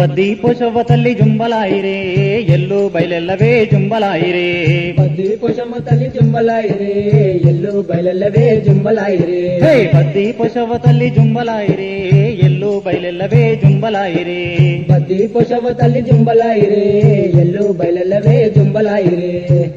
బద్ది పోషవ్వ తల్లి జుంబలాయిరే ఎల్లు బయలెల్లవే జుంబలాయిరే బద్ది పోషమ్మ తల్లి జుంబలాయిరే ఎల్లు బయలెల్లవే జుంబలాయిరే బద్ది పోషవ్వ తల్లి జుంబలాయిరే ఎల్లు బయలెల్లవే జుంబలాయిరే బద్ది పోషవ్వ తల్లి జుంబలాయిరే ఎల్లు బయలెల్లవే జుంబలాయిరే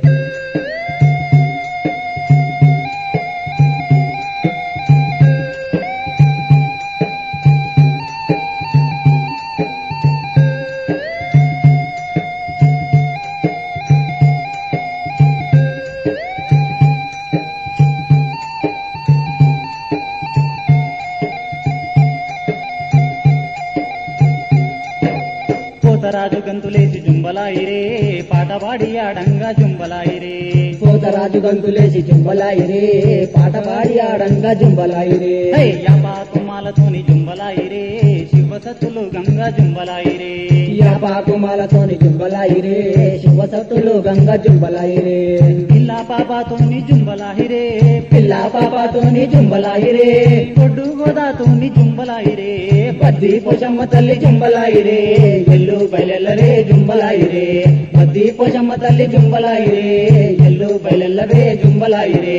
పోతరాజు గంతులేసి జుంబలాయిరే పాట పాడి ఆడంగా జుంబలాయిరే పోతరాజు గంతులేసి జుంబలాయిరే పాట పాడి ఆడంగా జుంబలాయిరే యాపాకుమాలతోని జుంబలాయిరే శివసత్తులు గంగా జుంబలాయిరే యాపాకుమాలతోని జుంబలాయిరే శివసత్తులు గంగా జుంబలాయిరే పిల్లా పాపాతోని జుంబలాయిరే పిల్లా పాపాతోని జుంబలాయిరే కొడ్డు గోదాతోని జుంబలాయిరే బద్ది పోషమ్మ తల్లి జుంబలాయిరే ఎల్లు బయలెల్లవే జుంబలాయిరే బద్ది పోషమ్మ తల్లి జుంబలాయిరే ఎల్లు బయలెల్లవే జుంబలాయిరే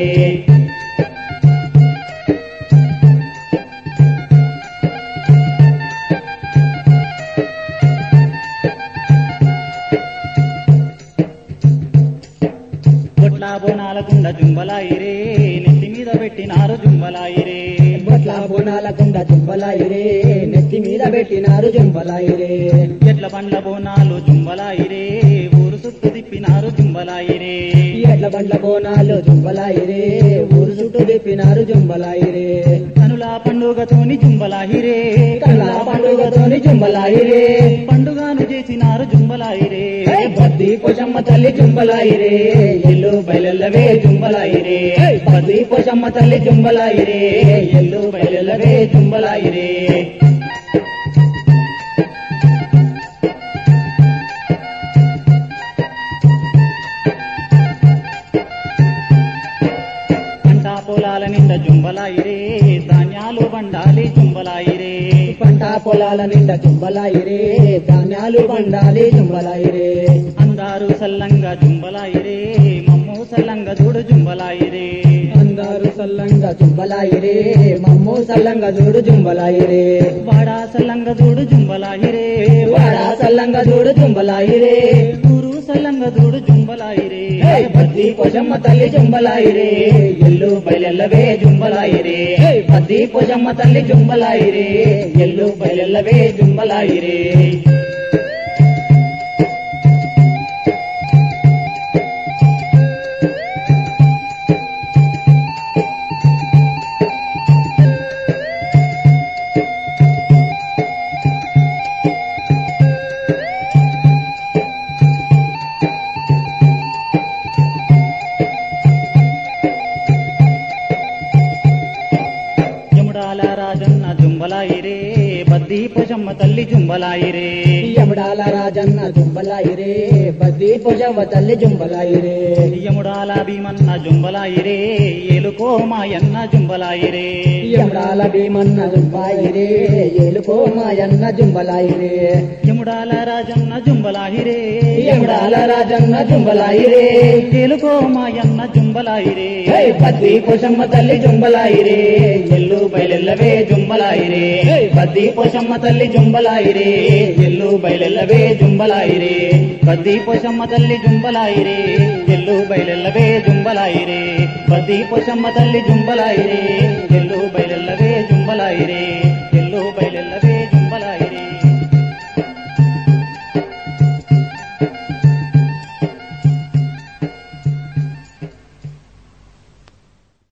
బొట్ల బోనాల కుండ జుంబలాయిరే నెత్తి మీద పెట్టినారు జుంబలాయిరే బొట్ల బోనాల కుండ జుంబలాయిరే నెత్తి మీద పెట్టినారు జుంబలాయిరే ఎట్ల బండ్ల బోనాలు జుంబలాయిరే ఊరు చుట్టూ తిప్పినారు జుంబలాయిరే ఎడ్ల బండ్ల బోనాలు జుంబలాయిరే ఊరు చుట్టూ తిప్పినారు జుంబలాయిరే కనుల పండుగతోని జుంబలాయిరే కళ్ళ పండుగతోని జుంబలాయిరే పండుగను చేసినారు జుంబలాయిరే బద్ది పోషమ్మ తల్లి జుంబలాయిరే ఎల్లు బయలెల్లవే జుంబలాయిరే బద్ది పోషమ్మ తల్లి జుంబలాయిరే ఎల్లు బయలెల్లవే జుంబలాయిరే పంట పొలాల నిండా జుంబలాయిరే ధాన్యాలు బండాలి జుంబలాయిరే పంట పొలాల నిండా జుంబలాయిరే ధాన్యాలు బండాలి జుంబలాయిరే అందారు సల్లంగా జుంబలాయిరే మమ్ము సల్లంగా చూడు జుంబలాయిరే అందరు సల్లంగా జుంబలాయిరే మమ్ము సల్లంగా చూడు జుంబలాయిరే వాడా సల్లంగా చూడు జుంబలాయిరే వాడా సల్లంగా చూడు జుంబలాయిరే ఊరు సల్లంగా చూడు జుంబలాయిరే బద్ది పోషమ్మ తల్లి జుంబలాయిరే ఎల్లు బయలెల్లవే జుంబలాయిరే బద్ది పోషమ్మ తల్లి జుంబలాయిరే ఎల్లు బయలెల్లవే జుంబలాయిరే యముడాల రాజన్న జుంబలాయిరే బద్ది పోషమ్మ తల్లి జుంబలాయిరే యముడాల రాజన్న జుంబలాయిరే బద్ది పోషమ్మ తల్లి జుంబలాయిరే యముడాల భీమన్న జుంబలాయిరే ఏలుకో మాయన్న జుంబలాయిరే యముడాల భీమన్న జుంబాయిరే ఏలుకో మాయన్న జుంబలాయిరే యముడాల రాజన్న జుంబలాయిరే యముడాల రాజన్న జుంబలాయిరే ఏలుకో మాయన్న జుంబలాయిరే బద్ది పోషమ్మ తల్లి జుంబలాయిరే ఎల్లు బయలెల్లవే జుంబలాయిరే బద్ది పోషమ్మ తల్లి జుంబలాయిరే ఎల్లు బయలెల్లవే జుంబలాయిరే బద్ది పోషమ్మ తల్లి జుంబలాయిరే ఎల్లు బయలెల్లవే జుంబలాయిరే బద్ది పోషమ్మ తల్లి జుంబలాయిరే ఎల్లు బయలెల్లవే జుంబలాయిరే ఎల్లు బయలెల్లవే